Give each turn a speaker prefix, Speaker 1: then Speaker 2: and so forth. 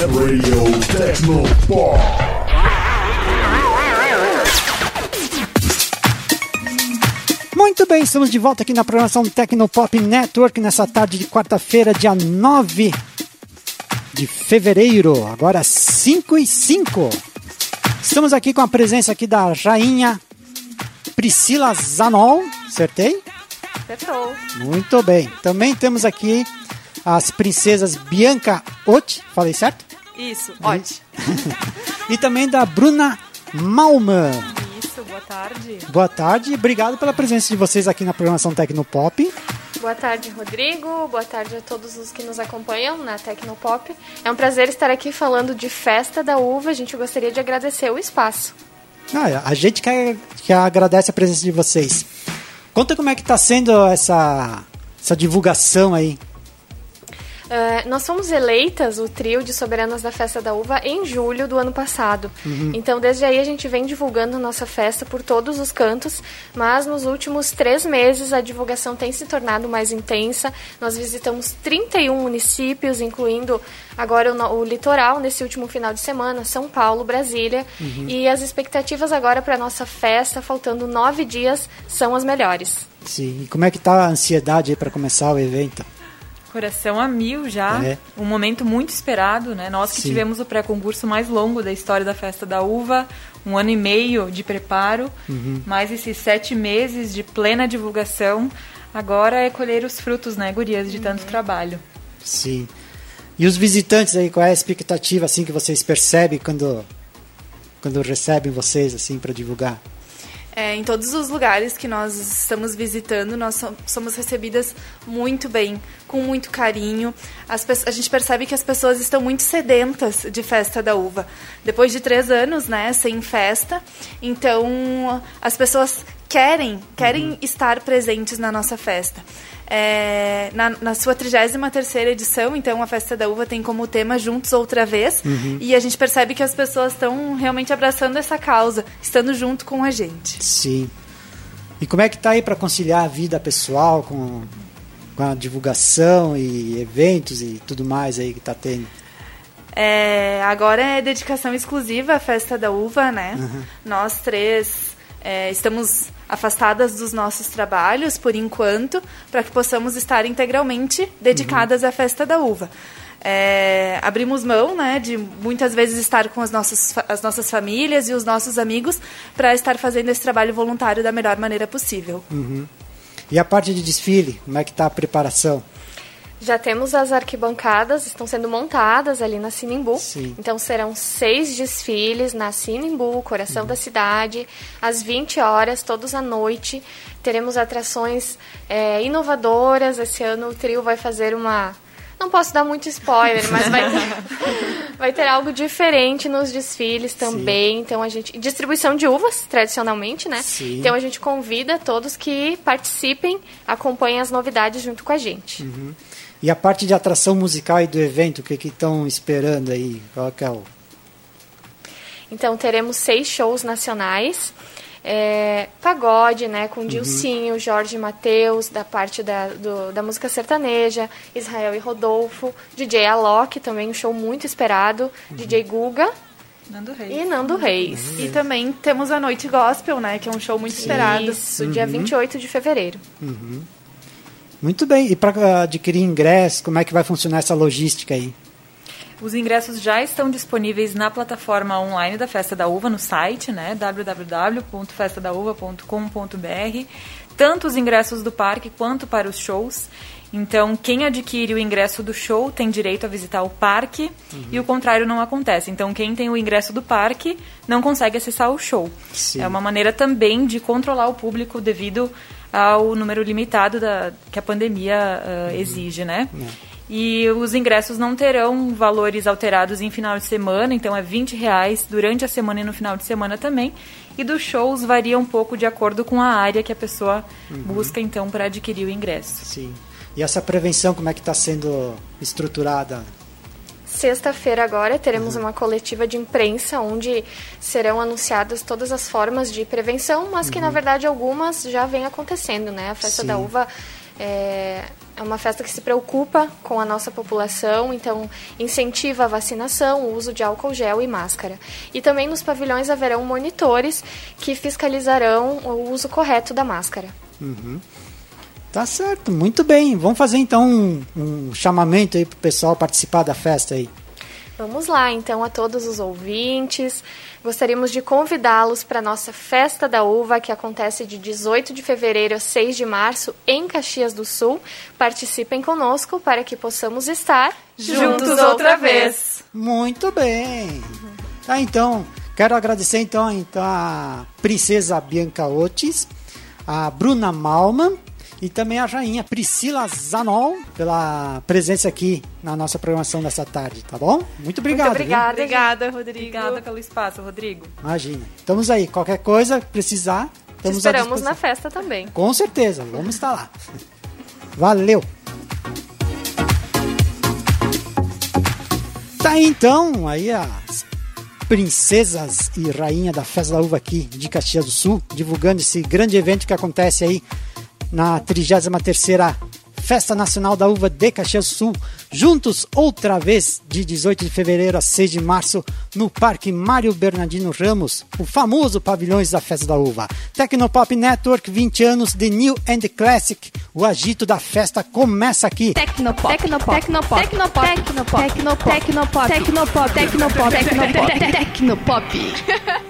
Speaker 1: Web Radio Tecnopop.
Speaker 2: Muito bem, estamos de volta aqui na programação Tecnopop Network nessa tarde de quarta-feira, dia 9 de fevereiro, agora 5:05. Estamos aqui com a presença aqui da rainha Priscila Zanol, acertei?
Speaker 3: Acertou.
Speaker 2: Muito bem. Também temos aqui as princesas Bianca Ott, falei certo?
Speaker 3: Isso, Ott.
Speaker 2: E também da Bruna Malman.
Speaker 3: Isso, boa tarde.
Speaker 2: Boa tarde, obrigado pela presença de vocês aqui na programação Tecnopop.
Speaker 4: Boa tarde, Rodrigo. Boa tarde a todos os que nos acompanham na Tecnopop. É um prazer estar aqui falando de Festa da Uva. A gente gostaria de agradecer o espaço.
Speaker 2: A gente que agradece a presença de vocês. Conta como é que está sendo essa divulgação aí.
Speaker 4: Nós fomos eleitas, o trio de soberanas da Festa da Uva, em julho do ano passado. Então, desde aí, a gente vem divulgando a nossa festa por todos os cantos, mas nos últimos 3 meses a divulgação tem se tornado mais intensa. Nós visitamos 31 municípios, incluindo agora o litoral, nesse último final de semana, São Paulo, Brasília. E as expectativas agora para a nossa festa, faltando 9 dias, são as melhores.
Speaker 2: Sim, e como é que está a ansiedade aí para começar o evento?
Speaker 3: Coração a mil já, um momento muito esperado, né? Nós que tivemos o pré-concurso mais longo da história da Festa da Uva, 1 ano e meio de preparo, mais esses 7 meses de plena divulgação, agora é colher os frutos, né, gurias, de tanto trabalho.
Speaker 2: Sim. E os visitantes aí, qual é a expectativa assim que vocês percebem quando recebem vocês assim para divulgar?
Speaker 5: Em todos os lugares que nós estamos visitando, nós somos recebidas muito bem, com muito carinho. A gente percebe que as pessoas estão muito sedentas de Festa da Uva. Depois de 3 anos, né, sem festa, então as pessoas querem estar presentes na nossa festa. Na sua 33ª edição, então a Festa da Uva tem como tema Juntos Outra Vez, e a gente percebe que as pessoas estão realmente abraçando essa causa, estando junto com a gente.
Speaker 2: Sim. E como é que tá aí para conciliar a vida pessoal com a divulgação e eventos e tudo mais aí que tá tendo?
Speaker 5: Agora é dedicação exclusiva à Festa da Uva, né? Nós 3 estamos afastadas dos nossos trabalhos por enquanto, para que possamos estar integralmente dedicadas à Festa da Uva. Abrimos mão, né, de muitas vezes estar com as nossas famílias e os nossos amigos para estar fazendo esse trabalho voluntário da melhor maneira possível.
Speaker 2: E a parte de desfile, como é que está a preparação?
Speaker 4: Já temos as arquibancadas, estão sendo montadas ali na Sinimbu.
Speaker 2: Sim.
Speaker 4: Então serão 6 desfiles na Sinimbu, coração da cidade, às 20 horas, todos à noite. Teremos atrações inovadoras. Esse ano o trio vai fazer uma... Não posso dar muito spoiler, mas vai ter algo diferente nos desfiles também. Então distribuição de uvas, tradicionalmente, né?
Speaker 2: Sim.
Speaker 4: Então a gente convida todos que participem, acompanhem as novidades junto com a gente.
Speaker 2: E a parte de atração musical e do evento, o que estão esperando aí? Qual que é o...
Speaker 4: Então teremos 6 shows nacionais. Pagode, né, com Dilcinho, Jorge Mateus, da parte da música sertaneja, Israel e Rodolfo, DJ Alok, também um show muito esperado, DJ Guga e Nando Reis.
Speaker 5: E também temos a Noite Gospel, né, que é um show muito esperado.
Speaker 4: Isso, dia 28 de fevereiro.
Speaker 2: Muito bem, e para adquirir ingresso, como é que vai funcionar essa logística aí?
Speaker 3: Os ingressos já estão disponíveis na plataforma online da Festa da Uva, no site, né, www.festadauva.com.br, tanto os ingressos do parque quanto para os shows. Então, quem adquire o ingresso do show tem direito a visitar o parque e o contrário não acontece. Então, quem tem o ingresso do parque não consegue acessar o show.
Speaker 2: Sim.
Speaker 3: É uma maneira também de controlar o público devido ao número limitado que a pandemia exige, né? E os ingressos não terão valores alterados em final de semana, então é R$20 durante a semana e no final de semana também. E dos shows varia um pouco de acordo com a área que a pessoa busca, então, para adquirir o ingresso.
Speaker 2: Sim. E essa prevenção, como é que está sendo estruturada?
Speaker 4: Sexta-feira agora teremos uma coletiva de imprensa onde serão anunciadas todas as formas de prevenção, mas que na verdade algumas já vêm acontecendo, né? A Festa da Uva É uma festa que se preocupa com a nossa população, então incentiva a vacinação, o uso de álcool gel e máscara. E também nos pavilhões haverão monitores que fiscalizarão o uso correto da máscara.
Speaker 2: Tá certo, muito bem. Vamos fazer então um chamamento aí pro pessoal participar da festa aí.
Speaker 4: Vamos lá, então, a todos os ouvintes. Gostaríamos de convidá-los para a nossa Festa da Uva, que acontece de 18 de fevereiro a 6 de março em Caxias do Sul. Participem conosco para que possamos estar
Speaker 3: Juntos outra vez.
Speaker 2: Muito bem. Tá, então, quero agradecer então a Princesa Bianca Otis, a Bruna Malman e também a rainha Priscila Zanol pela presença aqui na nossa programação dessa tarde, tá bom? Muito obrigado.
Speaker 4: Muito obrigada.
Speaker 5: Obrigada, Rodrigo.
Speaker 3: Obrigada pelo espaço, Rodrigo.
Speaker 2: Imagina. Estamos aí. Qualquer coisa que precisar,
Speaker 4: Te
Speaker 2: estamos à
Speaker 4: esperamos
Speaker 2: disposição.
Speaker 4: na festa também.
Speaker 2: Com certeza. Vamos estar lá. Valeu. Tá aí, então, aí as princesas e rainha da Festa da Uva aqui de Caxias do Sul, divulgando esse grande evento que acontece aí na 33ª Festa Nacional da Uva de Caxias do Sul, juntos outra vez de 18 de fevereiro a 6 de março no Parque Mário Bernardino Ramos, o famoso Pavilhões da Festa da Uva. Tecnopop Network, 20 anos de New and Classic, o agito da festa começa aqui.
Speaker 6: Tecnopop. Tecnopop. Tecnopop. Tecnopop. Tecnopop. Tecnopop. Tecnopop. Tecnopop. Tecnopop. Tecnopop.